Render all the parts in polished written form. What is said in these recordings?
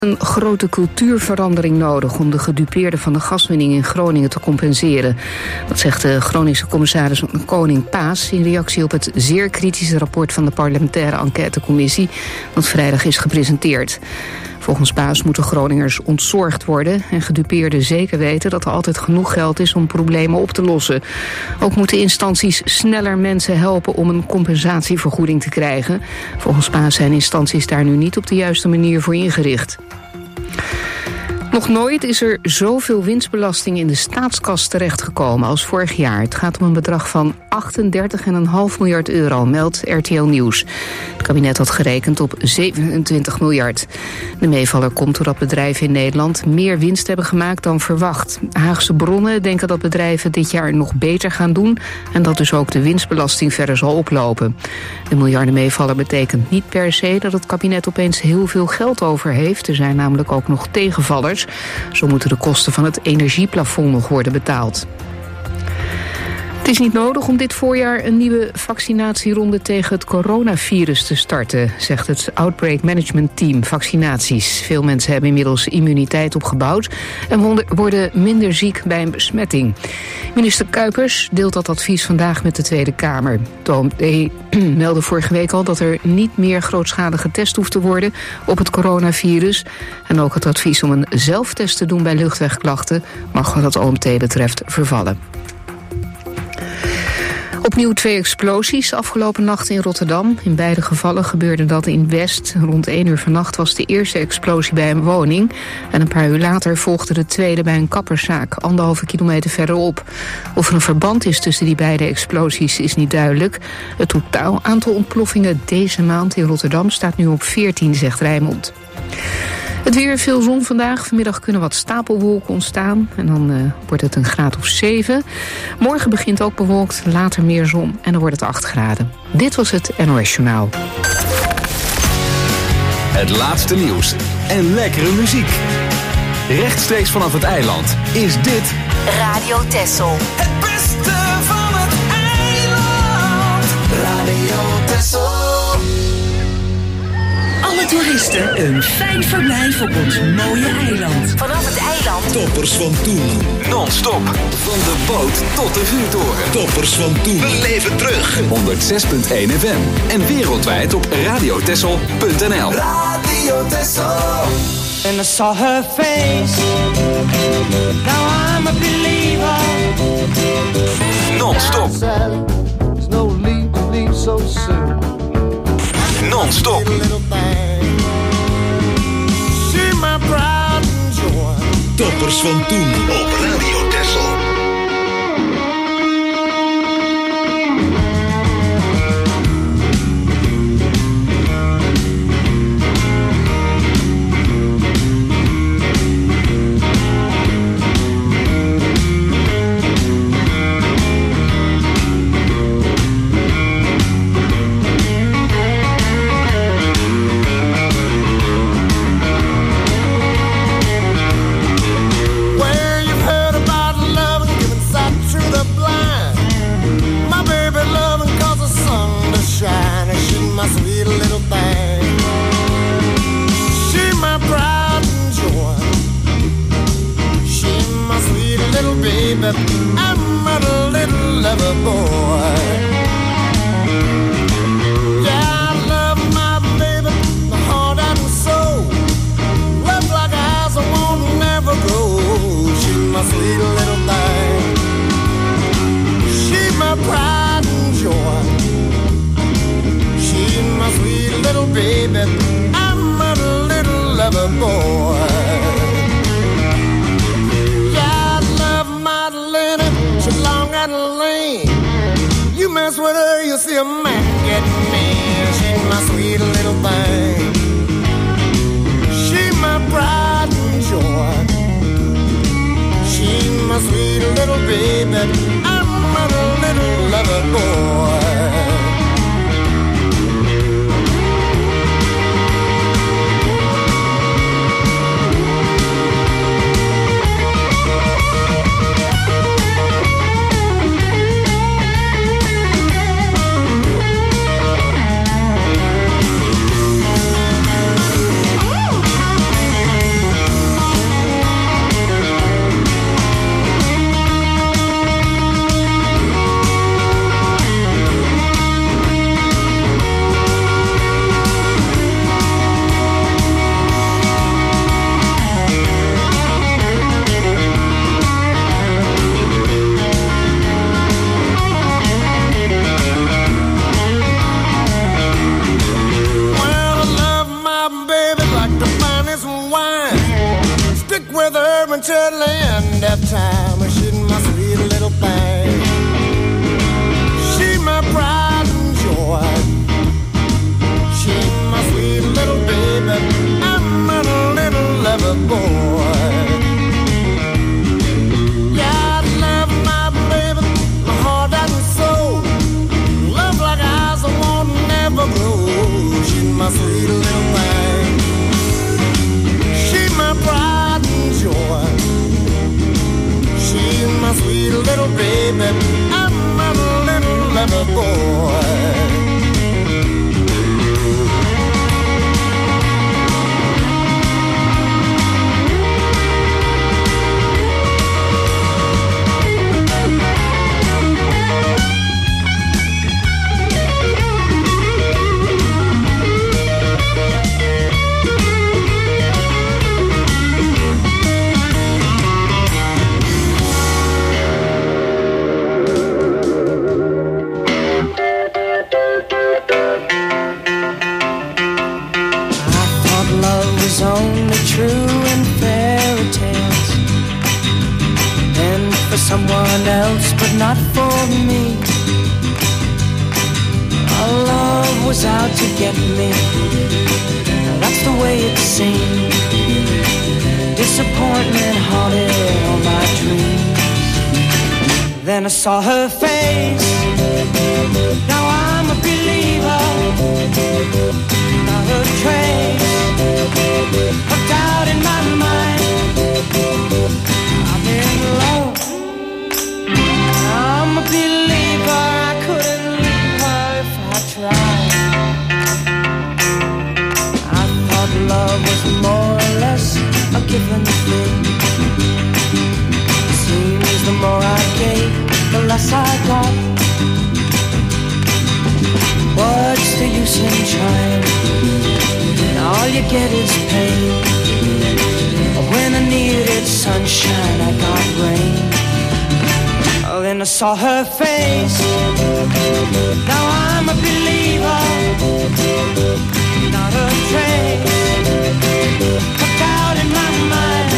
Een grote cultuurverandering nodig om de gedupeerden van de gaswinning in Groningen te compenseren. Dat zegt de Groningse commissaris Koning Paas in reactie op het zeer kritische rapport van de parlementaire enquêtecommissie dat vrijdag is gepresenteerd. Volgens Paas moeten Groningers ontzorgd worden en gedupeerden zeker weten dat er altijd genoeg geld is om problemen op te lossen. Ook moeten instanties sneller mensen helpen om een compensatievergoeding te krijgen. Volgens Paas zijn instanties daar nu niet op de juiste manier voor ingericht. Nog nooit is er zoveel winstbelasting in de staatskas terechtgekomen als vorig jaar. Het gaat om een bedrag van 38,5 miljard euro, meldt RTL Nieuws. Het kabinet had gerekend op 27 miljard. De meevaller komt doordat bedrijven in Nederland meer winst hebben gemaakt dan verwacht. Haagse bronnen denken dat bedrijven dit jaar nog beter gaan doen en dat dus ook de winstbelasting verder zal oplopen. De miljardenmeevaller betekent niet per se dat het kabinet opeens heel veel geld over heeft. Er zijn namelijk ook nog tegenvallers. Zo moeten de kosten van het energieplafond nog worden betaald. Het is niet nodig om dit voorjaar een nieuwe vaccinatieronde tegen het coronavirus te starten, zegt het Outbreak Management Team Vaccinaties. Veel mensen hebben inmiddels immuniteit opgebouwd en worden minder ziek bij een besmetting. Minister Kuipers deelt dat advies vandaag met de Tweede Kamer. De OMT meldde vorige week al dat er niet meer grootschalig getest hoeft te worden op het coronavirus. En ook het advies om een zelftest te doen bij luchtwegklachten mag wat het OMT betreft vervallen. Opnieuw 2 explosies afgelopen nacht in Rotterdam. In beide gevallen gebeurde dat in West. Rond 1 uur vannacht was de eerste explosie bij een woning. En een paar uur later volgde de tweede bij een kapperszaak, 1,5 kilometer verderop. Of er een verband is tussen die beide explosies is niet duidelijk. Het totaal aantal ontploffingen deze maand in Rotterdam staat nu op 14, zegt Rijnmond. Het weer, veel zon vandaag. Vanmiddag kunnen wat stapelwolken ontstaan. En dan wordt het een graad of 7. Morgen begint ook bewolkt, later meer zon. En dan wordt het 8 graden. Dit was het NOS Journaal. Het laatste nieuws en lekkere muziek. Rechtstreeks vanaf het eiland is dit Radio Texel. Het beste van het eiland. Radio Texel. Alle toeristen een fijn verblijf op ons mooie eiland. Vanaf het eiland. Toppers van toen. non-stop. Van de boot tot de vuurtoren. Toppers van toen. We leven terug. 106.1 FM. En wereldwijd op radiotessel.nl. Radio Texel. And I saw her face. Now I'm a believer. Non-stop. There's no need to leave so soon. Non-stop. Toppers van toen op Radio Texel. My sweet little thing, she my pride and joy. She my sweet little baby, I'm a little lover boy. Yeah, I love my baby, my heart and soul. Love like eyes I won't never grow. She my sweet little thing, she my pride and joy. My sweet little baby, I'm a little lover boy. Yeah, I love my little enchanted land of time. She's my sweet little thing. She's my pride and joy. She's my sweet little baby. I'm a little lover boy. Yeah, I love my baby, my heart and soul. Love like eyes that won't never grow. She's my sweet little thing. She's my pride and joy. She's my sweet little baby. I'm a little lover boy. Only true in fairy tales, and for someone else, but not for me. Our love was out to get me. That's the way it seemed. Disappointment haunted all my dreams. Then I saw her face. Now I'm a believer. Not a trace of doubt in my mind. I'm in love. I'm a believer. I couldn't leave her if I tried. I thought love was more or less a given thing. It seems the more I gave, the less I got. What's the use in trying? All you get is pain. When I needed sunshine, I got rain. Oh, then I saw her face. Now I'm a believer. Not a trace of doubt in my mind.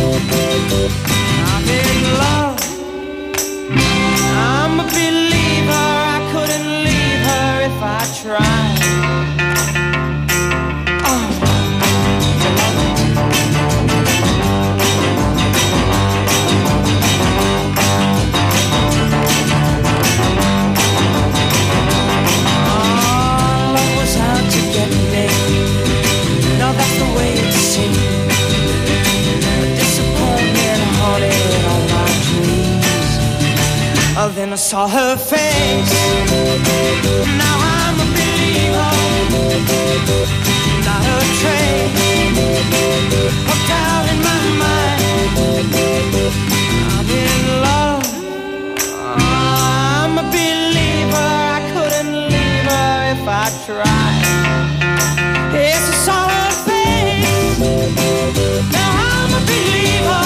I'm in love. I'm a believer. I couldn't leave her if I tried. Then I saw her face. Now I'm a believer. Not a trace of doubt in my mind. I'm in love. I'm a believer. I couldn't leave her if I tried. Yes, I saw her face. Now I'm a believer.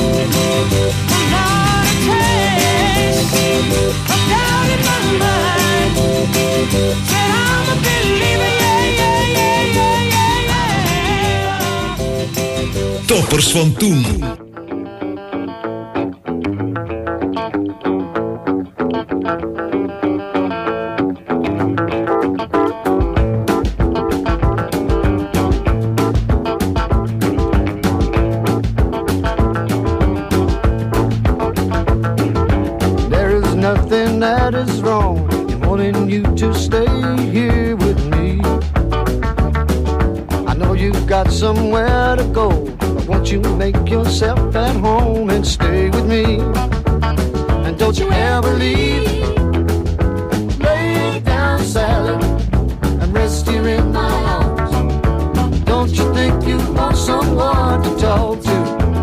Not a trace of doubt in my mind. Said I'm a believer, yeah, yeah, yeah, yeah, yeah. Toppers van toen. That is wrong in wanting you to stay here with me. I know you've got somewhere to go, but won't you make yourself at home and stay with me? And don't you ever leave. Lay down, Sally, and rest here in my arms. Don't you think you want someone to talk to?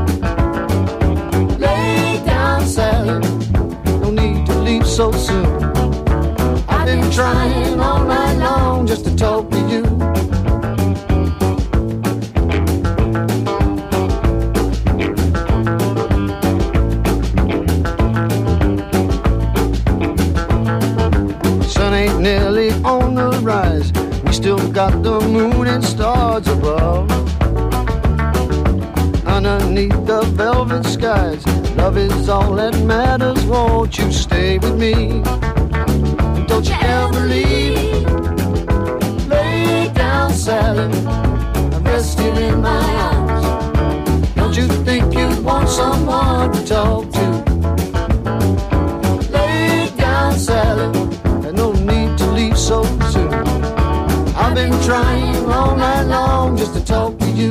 Lay down, Sally, no need to leave so soon. I've been trying all night long just to talk to you. Sun ain't nearly on the rise. We still got the moon and stars above. underneath the velvet skies. Love is all that matters, won't you stay with me? Don't you ever leave. Lay down, Sally, I'm resting in my arms. Don't you think you want someone to talk to? Lay down, Sally, there's no need to leave so soon. I've been trying all night long just to talk to you.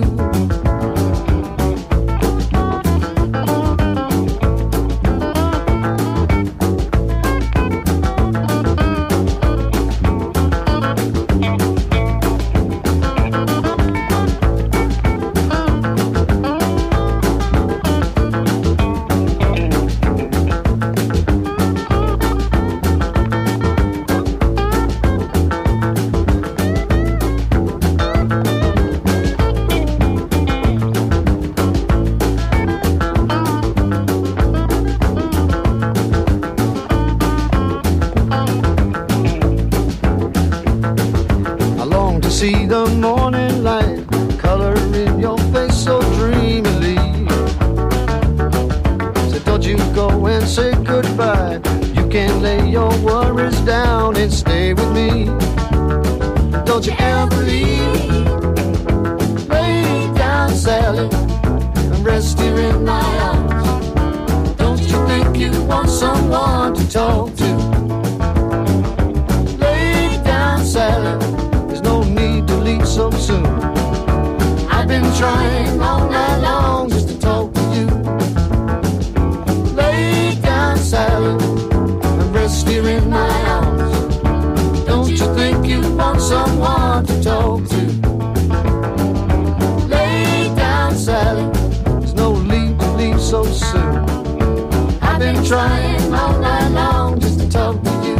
See the morning light, color in your face so dreamily. So don't you go and say goodbye. You can lay your worries down and stay with me. Don't you ever leave. Lay down, Sally, and rest here in my arms. Don't you think you want someone to talk to? Lay down, Sally, no need to leave so soon. I've been trying all night long just to talk to you. Lay down, Sally, and rest here in my arms. Don't you think you want someone to talk to? Lay down, Sally, there's no need to leave so soon. I've been trying all night long just to talk to you.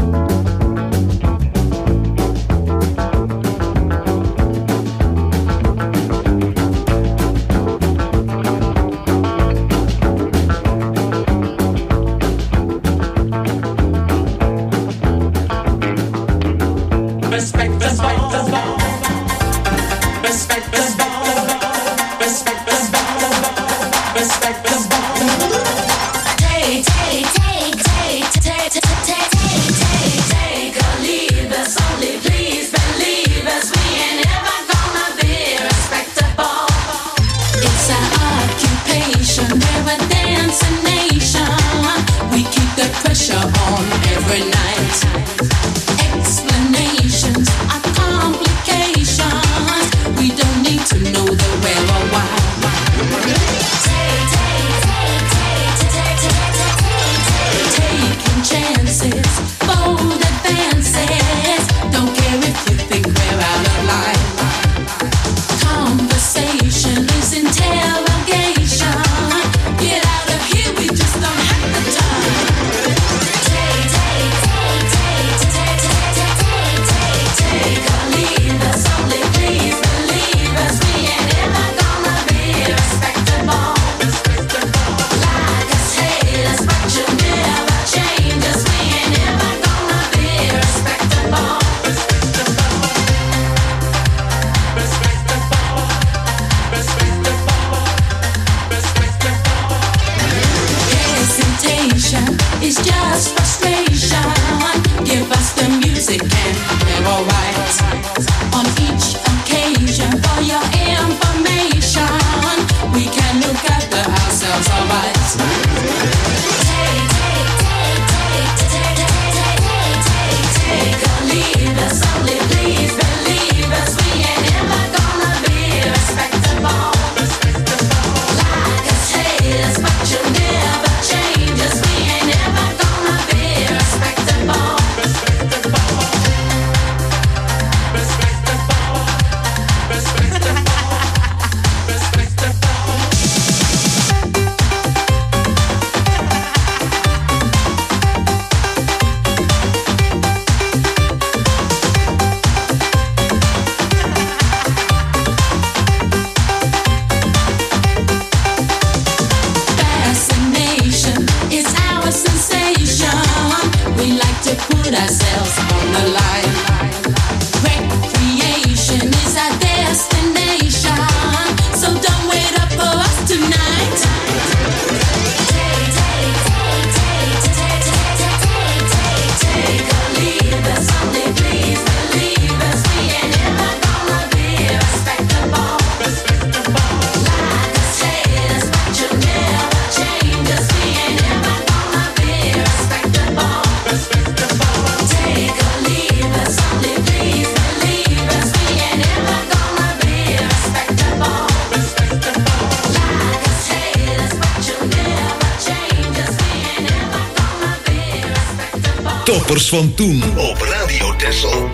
Toppers van toen op Radio Texel.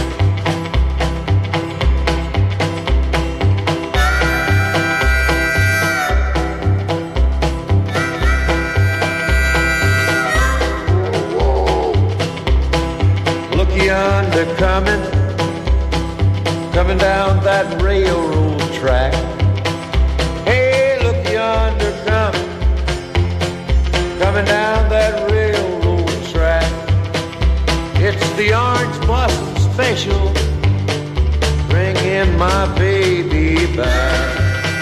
Look yonder coming down that railroad track. Hey, look yonder coming down that railroad track. It's the Orange Blossom Special, bringing my baby back.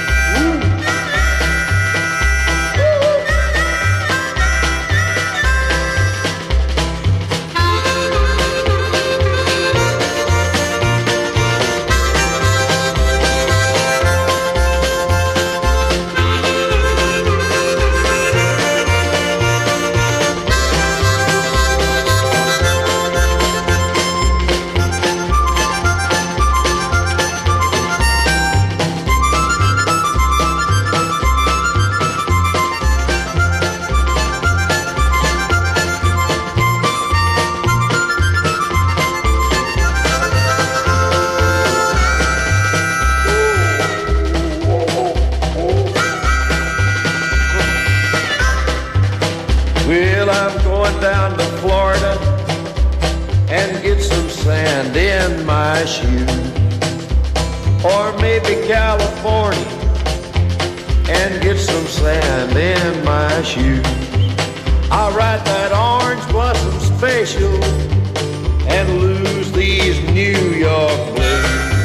Down to Florida and get some sand in my shoe, or maybe California and get some sand in my shoe. I'll ride that Orange Blossom Special and lose these New York blues.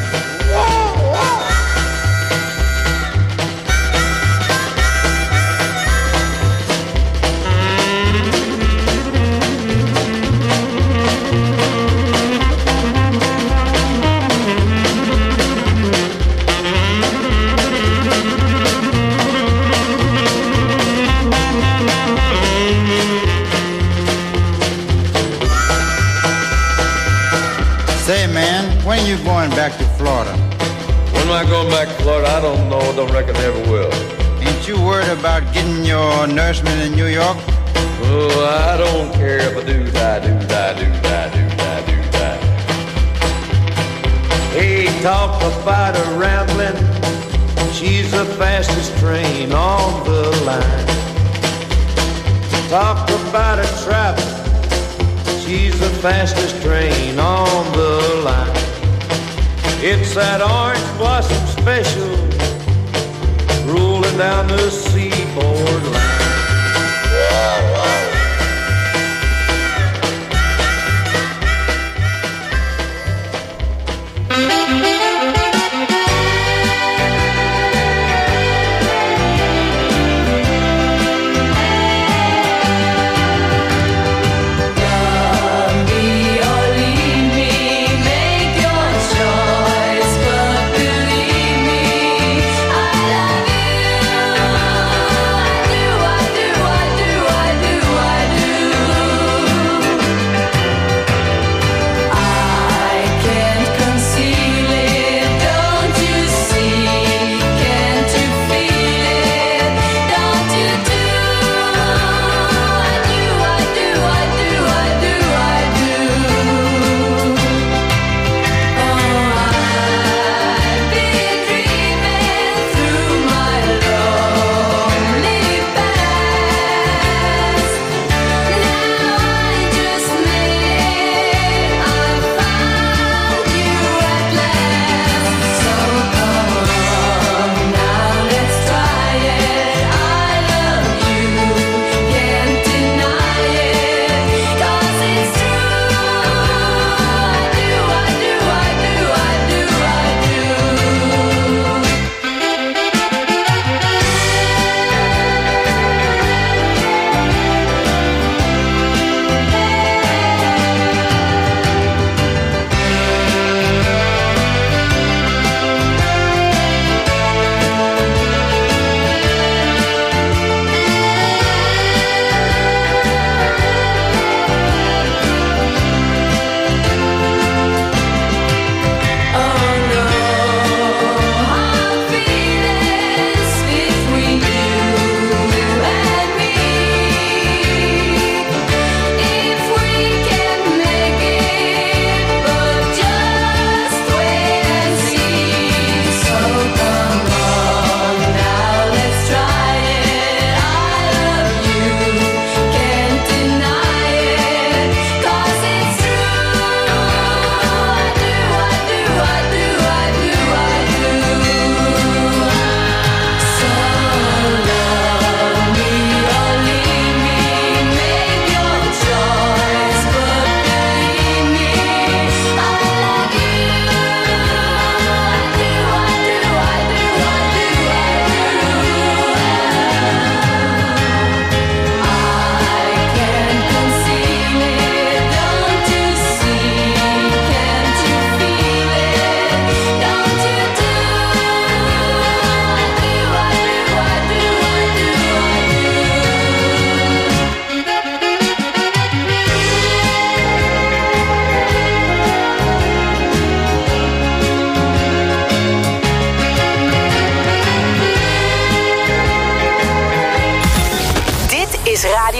Say, man, when are you going back to Florida? When am I going back to Florida? I don't know. Don't reckon I ever will. Ain't you worried about getting your nourishment in New York? Oh, I don't care if I do die. Hey, talk about a rambling. She's the fastest train on the line. Talk about a traveling. She's the fastest train on the line. It's that Orange Blossom Special rolling down the seaboard line. Choice, but believe me, I love you.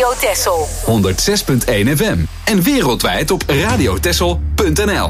Radio Texel. 106.1 FM. En wereldwijd op radiotexel.nl.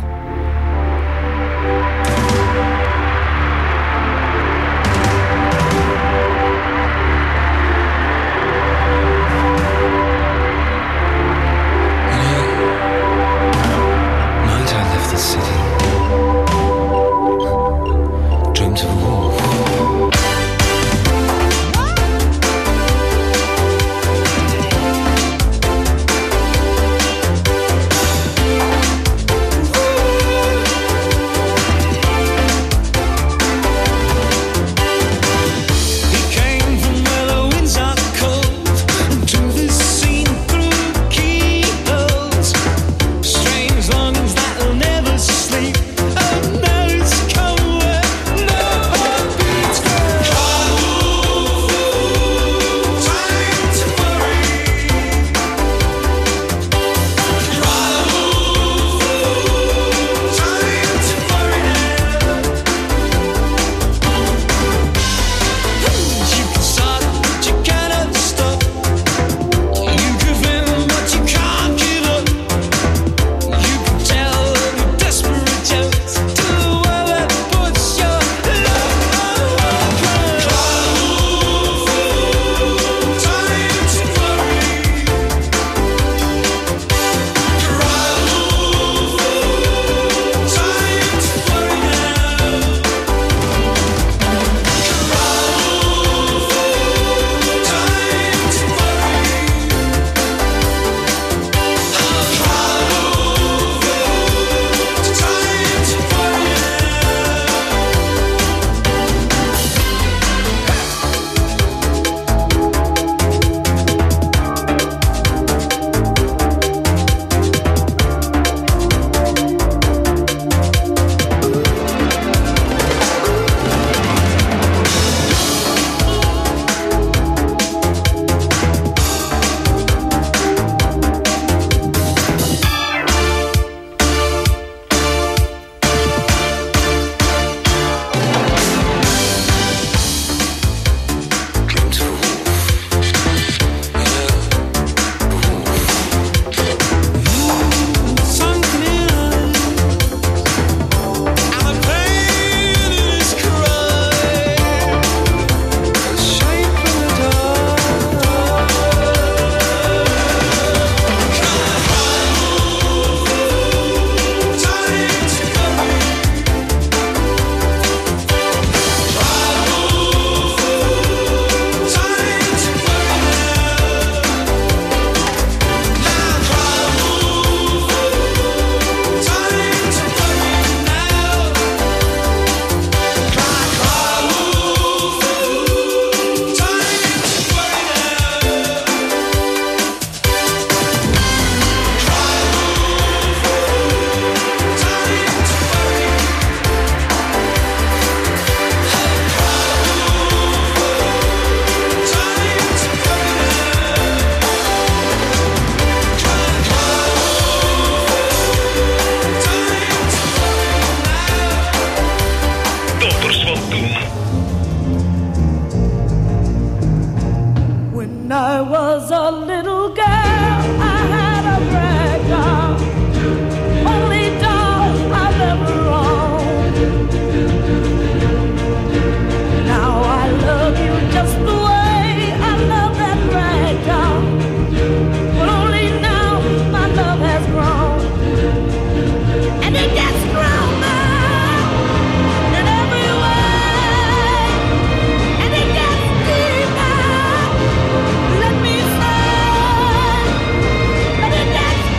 Let me say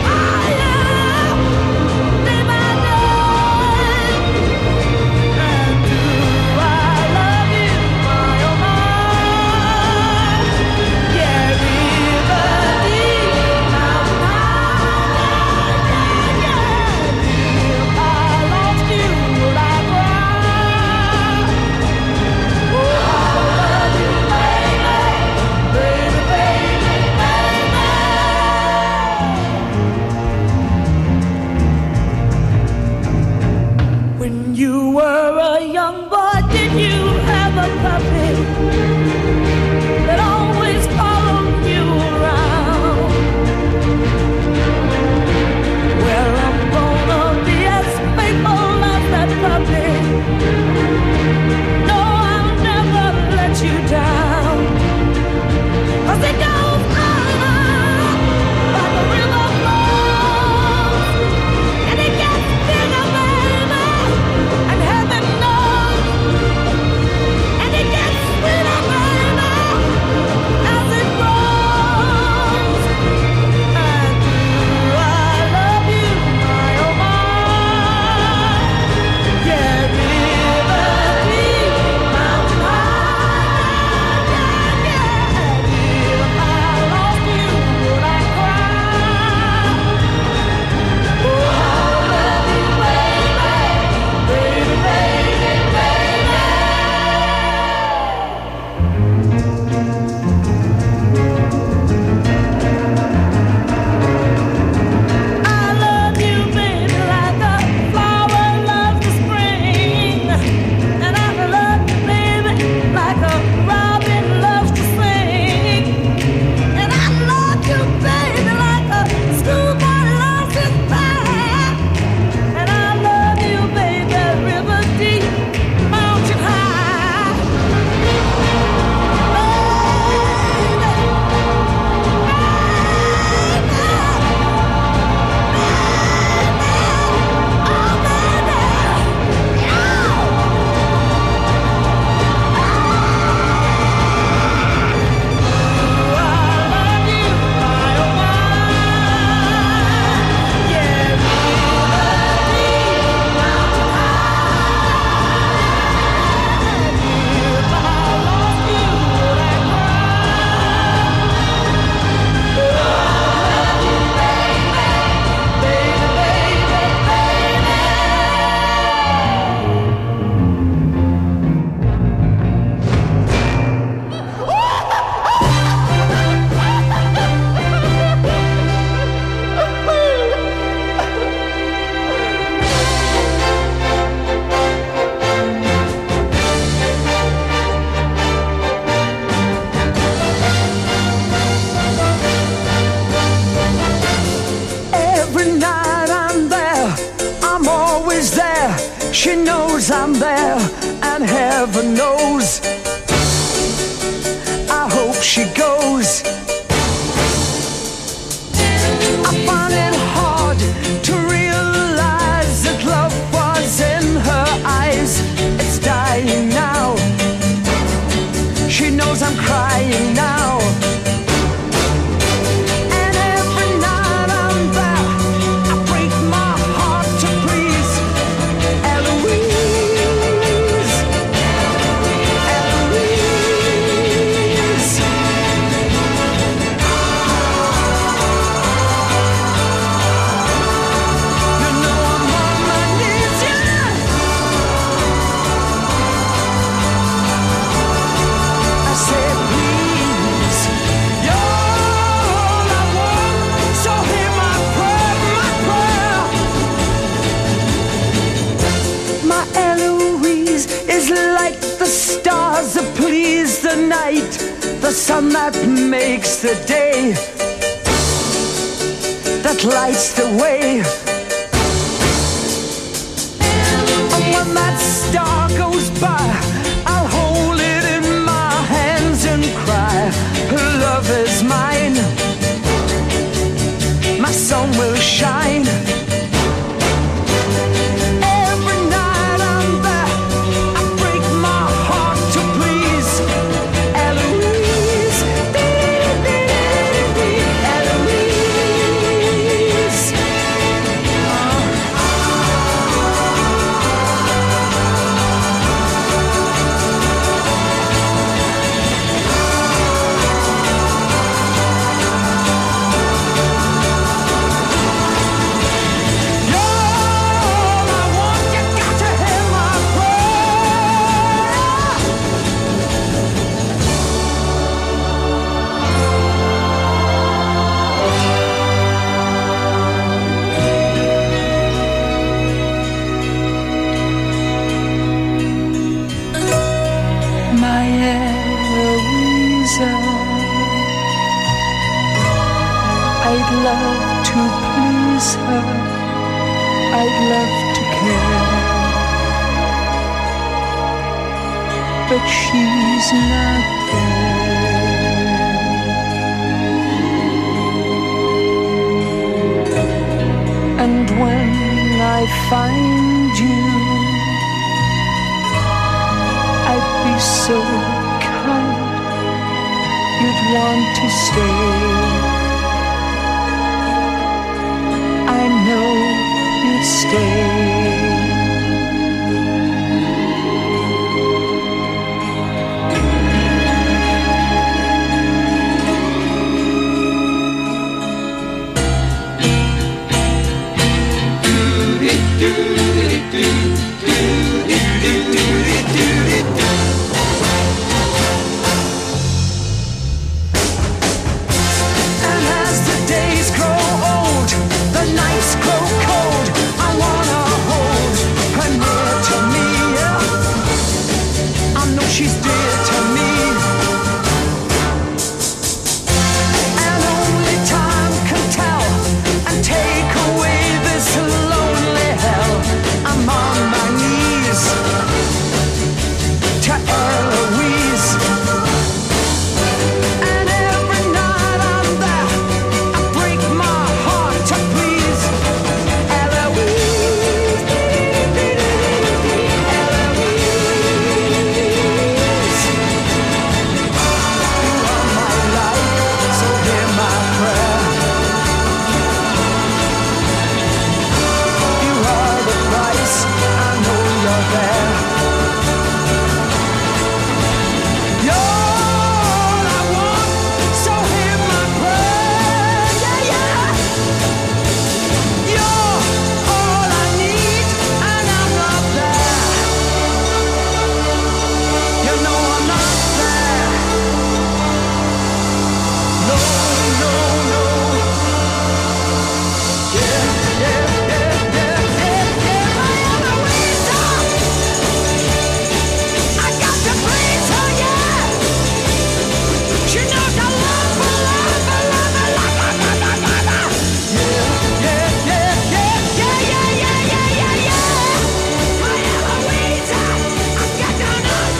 never knows. I hope she goes. I find it hard to realize that love was in her eyes. It's dying now. She knows I'm crying now. And every night I'm there, I break my heart to please Eloise. Eloise. You know I'm on my knees, yeah. I said, please, you're all I want, so hear my prayer, my prayer. My Eloise is like the stars that please the night, the sun that makes the day, that lights the way. And when that star goes by, I'll hold it in my hands and cry, her love is mine, my sun will shine. Every night I'm there, I break my heart to please Eloise. Eloise. My Eloisa, I'd love to please her, I'd love to care, but she's not there. And when I find you, I'd be so kind, you'd want to stay. I know you'd stay. And as the days grow old, the nights grow cold, I wanna hold her near to me, yeah. I know she's dear to me. And only time can tell and take away this lonely hell. I'm on my knees to Eloise. And every night I'm there, I break my heart to please Eloise. Eloise. You are my life, so hear my prayer. You are the price, I know you're there. You're all I want, so hear my prayer. Yeah, yeah. You're all I need, and I'm not there. You know I'm not there. No, no, no. Yeah, yeah, yeah, yeah, yeah, yeah. My Eloisa, I got to please her, yeah. She knows I love her, love her, love her, love her, love her, love her. Yeah, yeah, yeah, yeah, yeah, yeah, yeah, yeah, yeah, yeah. My Eloisa, I got to know.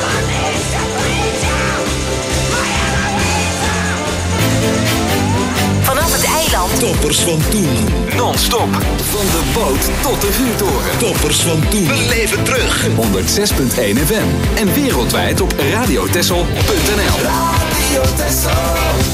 Toppers van toen. Non-stop. Van de boot tot de vuurtoren. Toppers van toen. Beleef het terug. 106.1 FM. En wereldwijd op radiotessel.nl. Radio Tessel.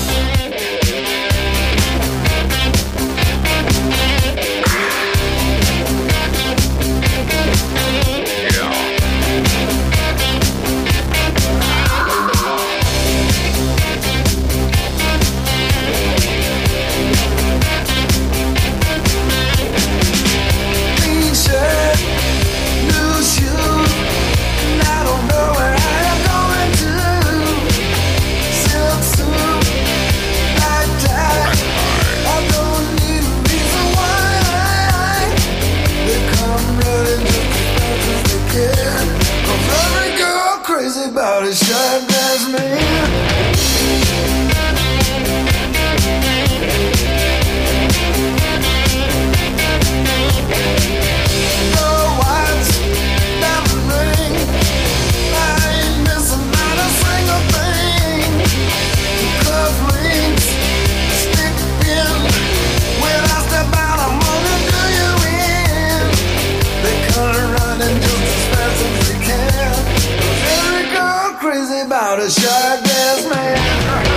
About a shot glass man. No watch, diamond ring. I ain't missing not a single thing. Cufflinks, stick pin. When I step out, I'm gonna do you in. They come running just as fast as they can. Every girl crazy about a shot glass man.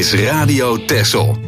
is Radio Texel.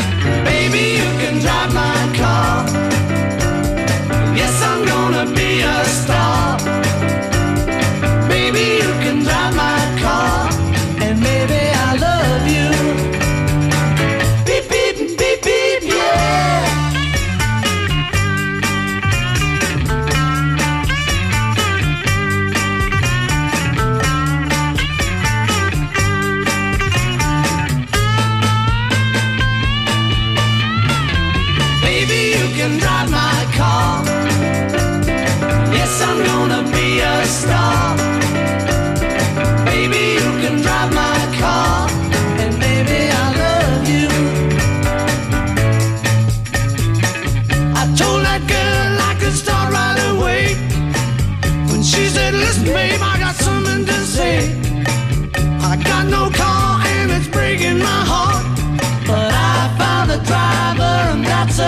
Be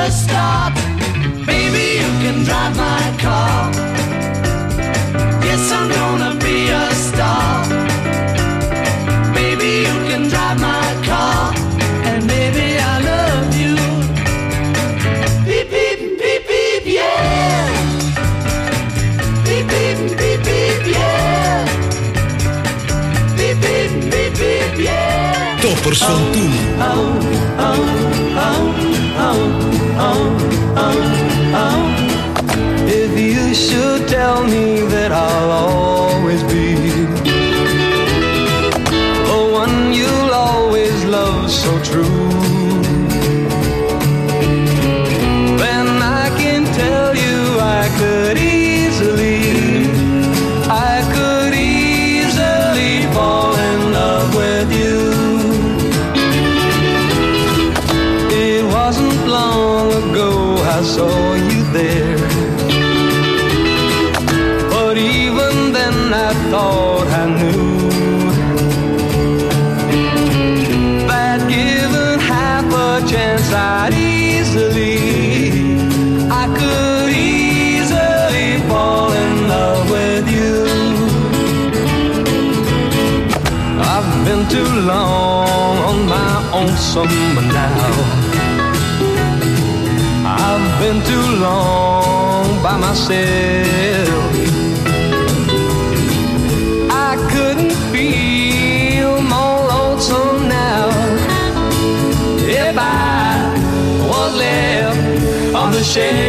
a start. Baby, you can drive my car. Yes, I'm gonna be a star. Baby, you can drive my car. And baby, I love you. Beep, beep, beep, beep, yeah. Beep, beep, beep, beep, yeah. Beep, beep, beep, beep, yeah. Toppers van toen. If you should tell me that I'll always be the one you'll always love so true, then I can tell you I could easily fall in love with you. It wasn't long ago I saw you there, but even then I thought I knew that given half a chance I could easily fall in love with you. I've been too long on my own summer now. I've been too long by myself. I couldn't feel more lonesome now if I was left on the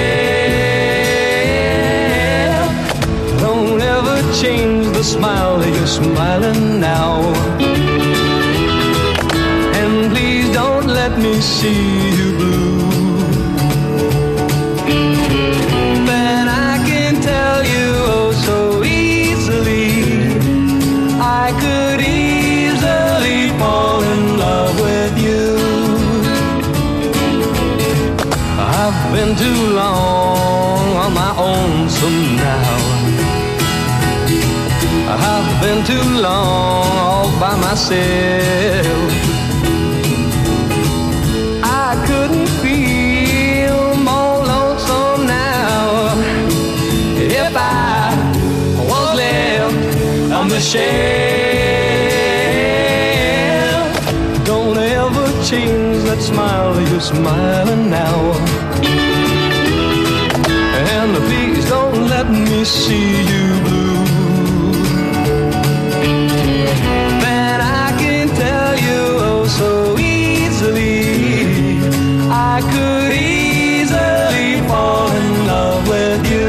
shelf. Don't ever change the smile that you're smiling now. And please don't let me see you blue. Then I can tell you oh so easily I could easily fall in love with you. I've been too long on my own some now. I've been too long all by myself. I couldn't feel more lonesome now if I was left on the shelf. Don't ever change that smile that you're smiling now. And please don't let me see you blue. Then I can tell you oh so easily I could easily fall in love with you.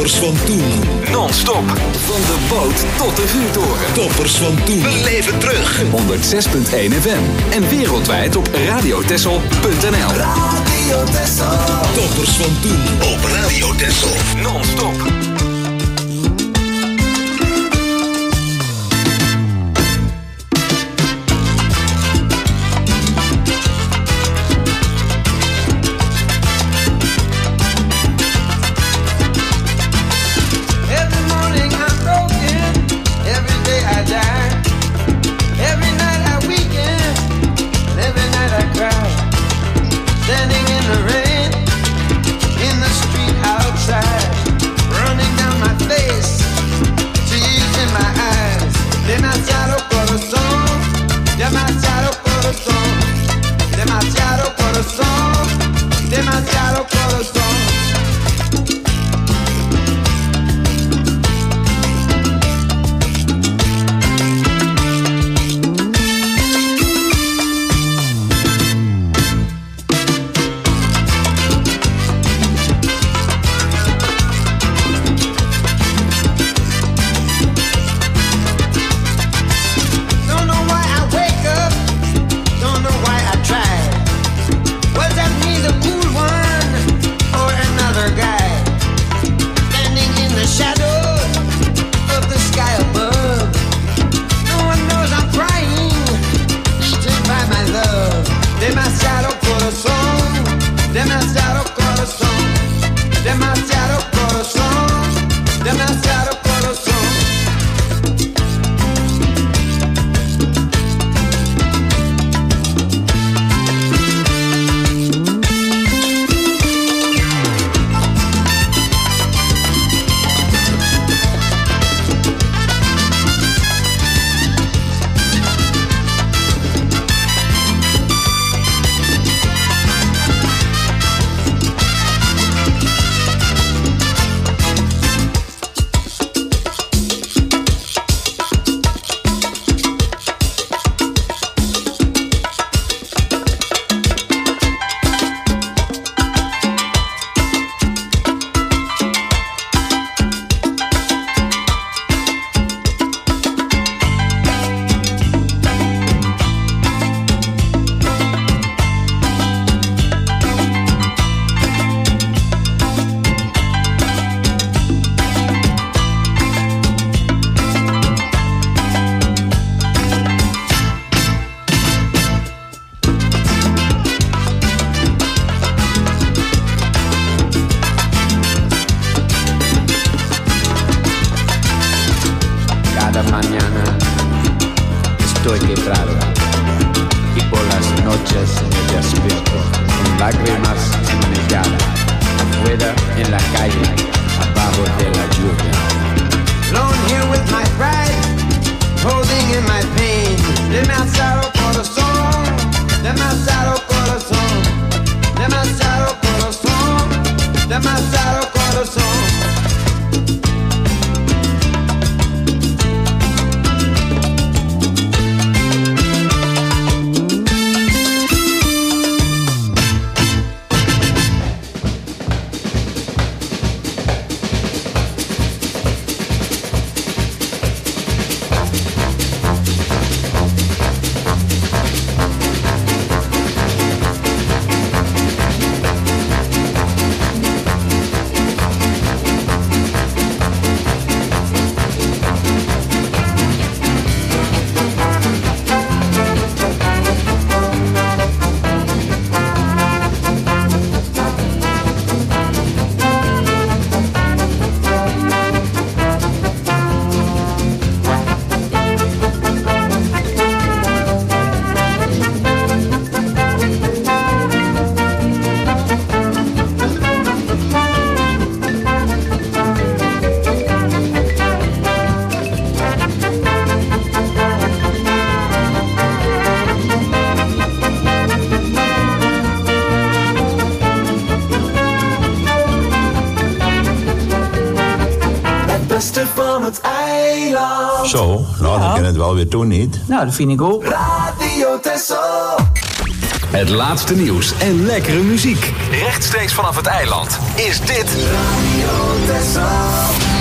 Toppers van toen. Non-stop. Van de boot tot de vuurtoren. Toppers van toen. Beleef het terug. 106.1 FM. En wereldwijd op radiotessel.nl. Radio Texel. Toppers van toen op Radio Texel. Non-stop. Demasiado corazón. Don't know why I wake up, don't know why I try. Was that me the cool one or another guy? Standing in the shadow of the sky above. No one knows I'm crying, eaten by my love. Demasiado corazón, demasiado corazón, demasiado corazón, demasiado corazón. Cada mañana estoy quebrado y por las noches me despierto con lágrimas en mi cara, afuera en la calle, abajo de la lluvia. Alone here with my pride, holding in my pain. Demasiado corazón, demasiado corazón, demasiado corazón, demasiado corazón. Van het eiland. Zo, nou dan kan het wel weer doen, niet? Nou, dat vind ik ook. Radio Texel. Het laatste nieuws en lekkere muziek. Rechtstreeks vanaf het eiland is dit Radio Texel.